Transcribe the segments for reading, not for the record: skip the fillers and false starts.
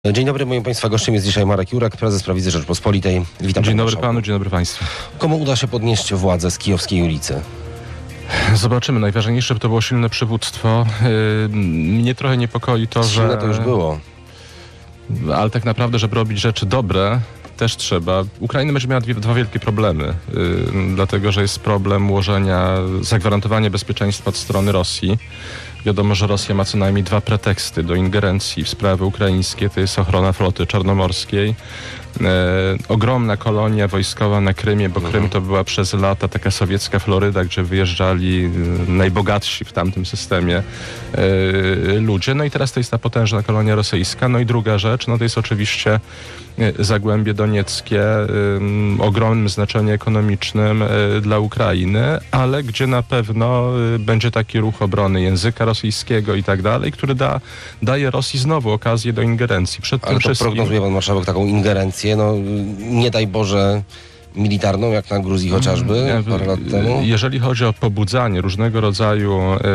Dzień dobry, moim Państwa gościem jest dzisiaj Marek Jurek, prezes Prawicy Rzeczpospolitej. Witam. Dzień dobry panu, dzień dobry państwu. Komu uda się podnieść władzę z kijowskiej ulicy? Zobaczymy. Najważniejsze to było silne przywództwo. Mnie trochę niepokoi to, że... Silne to już było. Ale tak naprawdę, żeby robić rzeczy dobre, też trzeba. Ukraina będzie miała dwa wielkie problemy. Dlatego, że jest problem zagwarantowania bezpieczeństwa od strony Rosji. Wiadomo, że Rosja ma co najmniej dwa preteksty do ingerencji w sprawy ukraińskie. To jest ochrona floty czarnomorskiej, ogromna kolonia wojskowa na Krymie, bo Krym to była przez lata taka sowiecka Floryda, gdzie wyjeżdżali najbogatsi w tamtym systemie ludzie. No i teraz to jest ta potężna kolonia rosyjska. No i druga rzecz, no to jest oczywiście Zagłębie Donieckie, ogromnym znaczeniu ekonomicznym dla Ukrainy, ale gdzie na pewno będzie taki ruch obrony języka rosyjskiego i tak dalej, który daje Rosji znowu okazję do ingerencji. Ale to prognozuje pan marszałek taką ingerencję, no nie daj Boże, militarną, jak na Gruzji chociażby parę lat temu? Jeżeli chodzi o pobudzanie różnego rodzaju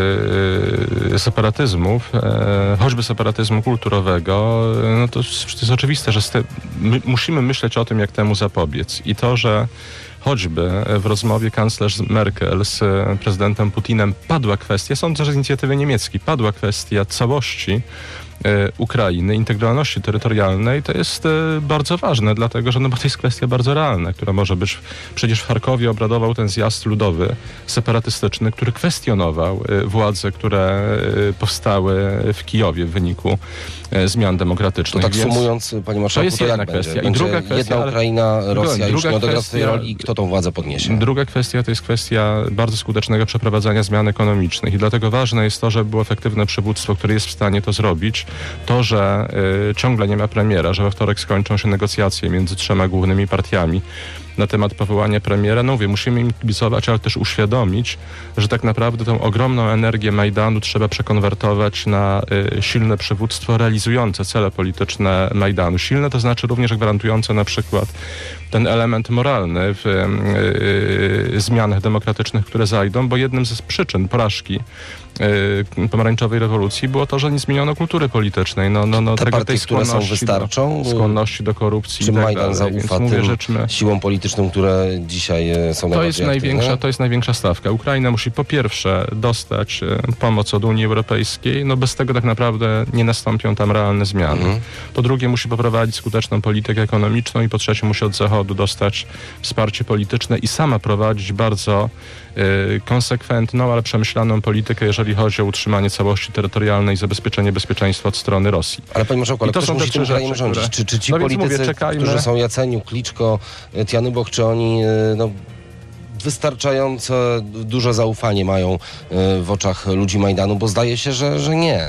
separatyzmów, choćby separatyzmu kulturowego, no to jest oczywiste, że musimy myśleć o tym, jak temu zapobiec. I to, że choćby w rozmowie kanclerz Merkel z prezydentem Putinem padła kwestia, sądzę, że z inicjatywy niemieckiej, padła kwestia całości Ukrainy, integralności terytorialnej, to jest bardzo ważne, dlatego że bo to jest kwestia bardzo realna, która może być. Przecież w Charkowie obradował ten zjazd ludowy, separatystyczny, który kwestionował władze, które powstały w Kijowie w wyniku zmian demokratycznych. To tak sumując, panie marszałku, to jest jedna kwestia. I druga kwestia, jedna Ukraina, Rosja już nie odegra tej roli i kto tą władzę podniesie? Druga kwestia to jest kwestia bardzo skutecznego przeprowadzania zmian ekonomicznych i dlatego ważne jest to, żeby było efektywne przywództwo, które jest w stanie to zrobić. To, że ciągle nie ma premiera, że we wtorek skończą się negocjacje między trzema głównymi partiami na temat powołania premiera. No mówię, musimy im kibicować, ale też uświadomić, że tak naprawdę tą ogromną energię Majdanu trzeba przekonwertować na silne przywództwo realizujące cele polityczne Majdanu. Silne to znaczy również gwarantujące na przykład ten element moralny w zmianach demokratycznych, które zajdą, bo jednym z przyczyn porażki pomarańczowej rewolucji było to, że nie zmieniono kultury politycznej. Te partie, które są, wystarczą? Skłonności do korupcji. Czy Majdan zaufa tym siłom politycznym, które dzisiaj są najbardziej aktywne? To jest największa stawka. Ukraina musi po pierwsze dostać pomoc od Unii Europejskiej. Bez tego tak naprawdę nie nastąpią tam realne zmiany. Po drugie musi poprowadzić skuteczną politykę ekonomiczną i po trzecie musi od Zachodu dostać wsparcie polityczne i sama prowadzić bardzo konsekwentną, ale przemyślaną politykę, jeżeli chodzi o utrzymanie całości terytorialnej i zabezpieczenie bezpieczeństwa od strony Rosji. Ale panie marszałku, ale ktoś musi tym krajem rządzić. Czy ci politycy, którzy są Jaceniuk, Kliczko, Tjanyboch, czy oni wystarczająco duże zaufanie mają w oczach ludzi Majdanu? Bo zdaje się, że nie.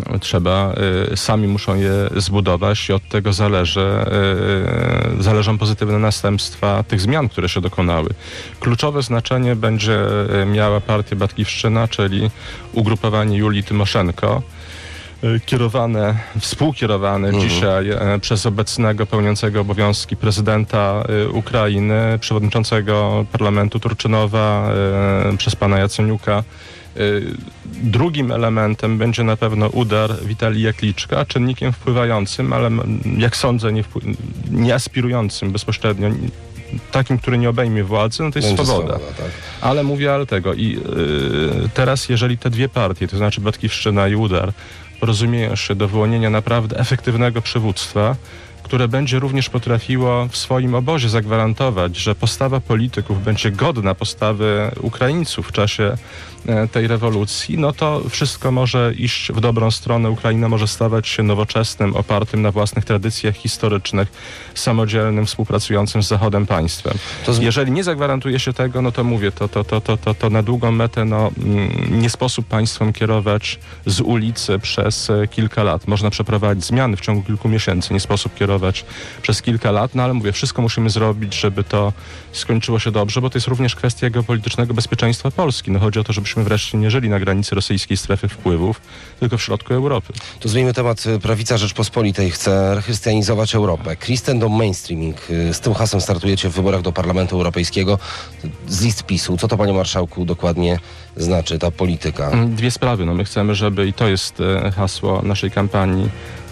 Sami muszą je zbudować i od tego zależą pozytywne następstwa tych zmian, które się dokonały. Kluczowe znaczenie będzie miała partia Batkiwszczyna, czyli ugrupowanie Julii Tymoszenko, współkierowane dzisiaj przez obecnego pełniącego obowiązki prezydenta Ukrainy, przewodniczącego parlamentu Turczynowa, przez pana Jaceniuka. Drugim elementem będzie na pewno udar Witalija Kliczka, czynnikiem wpływającym, ale jak sądzę nie aspirującym bezpośrednio, takim, który nie obejmie władzy, to jest swoboda. Tak. Ale mówię tego. I teraz, jeżeli te dwie partie, to znaczy Batkiwszczyna i Udar, porozumieją się do wyłonienia naprawdę efektywnego przywództwa, które będzie również potrafiło w swoim obozie zagwarantować, że postawa polityków będzie godna postawy Ukraińców w czasie tej rewolucji, to wszystko może iść w dobrą stronę. Ukraina może stawać się nowoczesnym, opartym na własnych tradycjach historycznych, samodzielnym, współpracującym z Zachodem państwem. Jeżeli nie zagwarantuje się tego, to mówię, to na długą metę nie sposób państwom kierować z ulicy przez kilka lat. Można przeprowadzić zmiany w ciągu kilku miesięcy, nie sposób kierować przez kilka lat, ale mówię, wszystko musimy zrobić, żeby to skończyło się dobrze, bo to jest również kwestia geopolitycznego bezpieczeństwa Polski. Chodzi o to, żebyśmy wreszcie nie żyli na granicy rosyjskiej strefy wpływów, tylko w środku Europy. To zmieńmy temat. Prawica Rzeczpospolitej chce rechrystianizować Europę. Christendom Mainstreaming. Z tym hasłem startujecie w wyborach do Parlamentu Europejskiego z list PiS-u. Co to, panie marszałku, dokładnie znaczy ta polityka? Dwie sprawy. My chcemy, żeby, i to jest hasło naszej kampanii,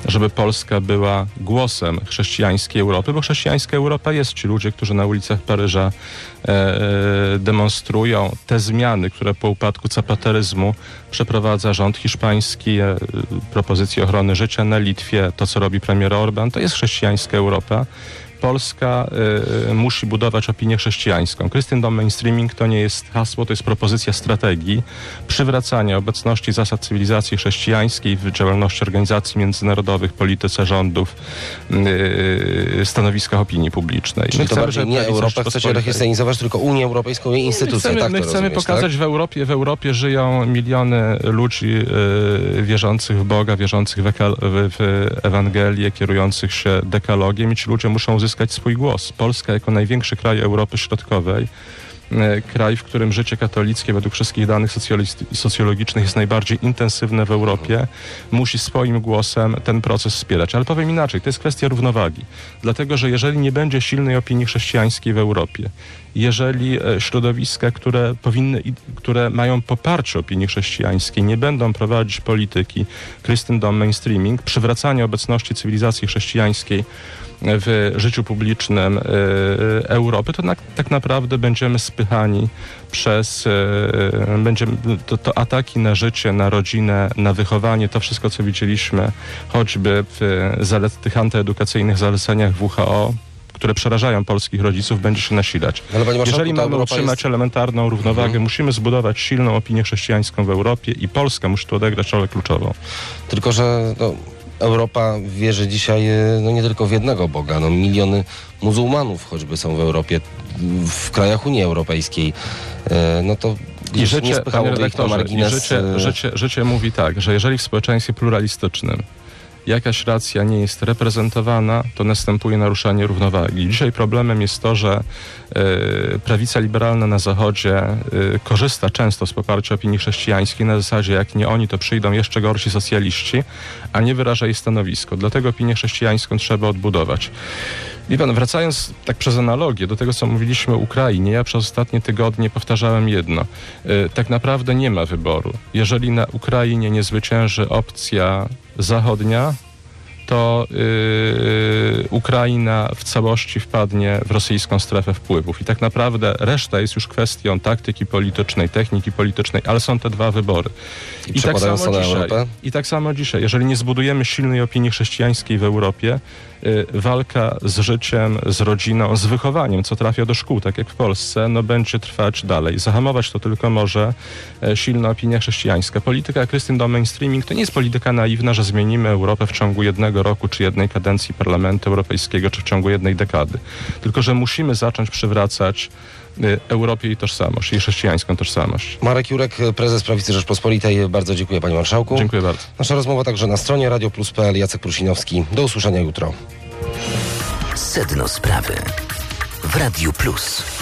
żeby Polska była głosem chrześcijańskiej Europy, bo chrześcijańska Europa jest. Ci ludzie, którzy na ulicach Paryża demonstrują te zmiany, które po upadku zapateryzmu przeprowadza rząd hiszpański, propozycje ochrony życia na Litwie, to co robi premier Orbán, to jest chrześcijańska Europa. Polska musi budować opinię chrześcijańską. Christendom mainstreaming to nie jest hasło, to jest propozycja strategii przywracania obecności zasad cywilizacji chrześcijańskiej w działalności organizacji międzynarodowych, polityce rządów, stanowiskach opinii publicznej. Czyli to bardziej nie Europę chcecie rechrystianizować, tylko Unię Europejską i instytucje. My chcemy pokazać, tak? W Europie żyją miliony ludzi wierzących w Boga, wierzących w Ewangelię, kierujących się dekalogiem i ci ludzie muszą uzyskać swój głos. Polska jako największy kraj Europy Środkowej, kraj, w którym życie katolickie według wszystkich danych socjologicznych jest najbardziej intensywne w Europie, musi swoim głosem ten proces wspierać. Ale powiem inaczej, to jest kwestia równowagi. Dlatego, że jeżeli nie będzie silnej opinii chrześcijańskiej w Europie, jeżeli środowiska, które mają poparcie opinii chrześcijańskiej, nie będą prowadzić polityki Christendom mainstreaming, przywracania obecności cywilizacji chrześcijańskiej w życiu publicznym Europy, to tak naprawdę będziemy spychani przez to ataki na życie, na rodzinę, na wychowanie, to wszystko, co widzieliśmy choćby w tych antyedukacyjnych zaleceniach WHO, które przerażają polskich rodziców, będzie się nasilać. Jeżeli mamy utrzymać elementarną równowagę, musimy zbudować silną opinię chrześcijańską w Europie i Polska musi tu odegrać rolę kluczową. Tylko że Europa wierzy dzisiaj nie tylko w jednego Boga. Miliony muzułmanów choćby są w Europie, w krajach Unii Europejskiej. To i życie, panie redaktorze, życie mówi tak, że jeżeli w społeczeństwie pluralistycznym jakaś racja nie jest reprezentowana, to następuje naruszanie równowagi. Dzisiaj problemem jest to, że prawica liberalna na Zachodzie korzysta często z poparcia opinii chrześcijańskiej na zasadzie, jak nie oni, to przyjdą jeszcze gorsi socjaliści, a nie wyraża jej stanowisko. Dlatego opinię chrześcijańską trzeba odbudować. Wie pan, wracając tak przez analogię do tego, co mówiliśmy o Ukrainie, ja przez ostatnie tygodnie powtarzałem jedno. Tak naprawdę nie ma wyboru. Jeżeli na Ukrainie nie zwycięży opcja zachodnia, to Ukraina w całości wpadnie w rosyjską strefę wpływów. I tak naprawdę reszta jest już kwestią taktyki politycznej, techniki politycznej, ale są te dwa wybory. I tak samo dzisiaj, jeżeli nie zbudujemy silnej opinii chrześcijańskiej w Europie, walka z życiem, z rodziną, z wychowaniem, co trafia do szkół, tak jak w Polsce, będzie trwać dalej. Zahamować to tylko może silna opinia chrześcijańska. Polityka Christendom mainstreaming to nie jest polityka naiwna, że zmienimy Europę w ciągu jednego roku, czy jednej kadencji Parlamentu Europejskiego, czy w ciągu jednej dekady. Tylko że musimy zacząć przywracać Europie jej tożsamość, jej chrześcijańską tożsamość. Marek Jurek, prezes Prawicy Rzeczpospolitej. Bardzo dziękuję, panie marszałku. Dziękuję bardzo. Nasza rozmowa także na stronie radioplus.pl. Jacek Prusinowski. Do usłyszenia jutro. Sedno sprawy w Radiu Plus.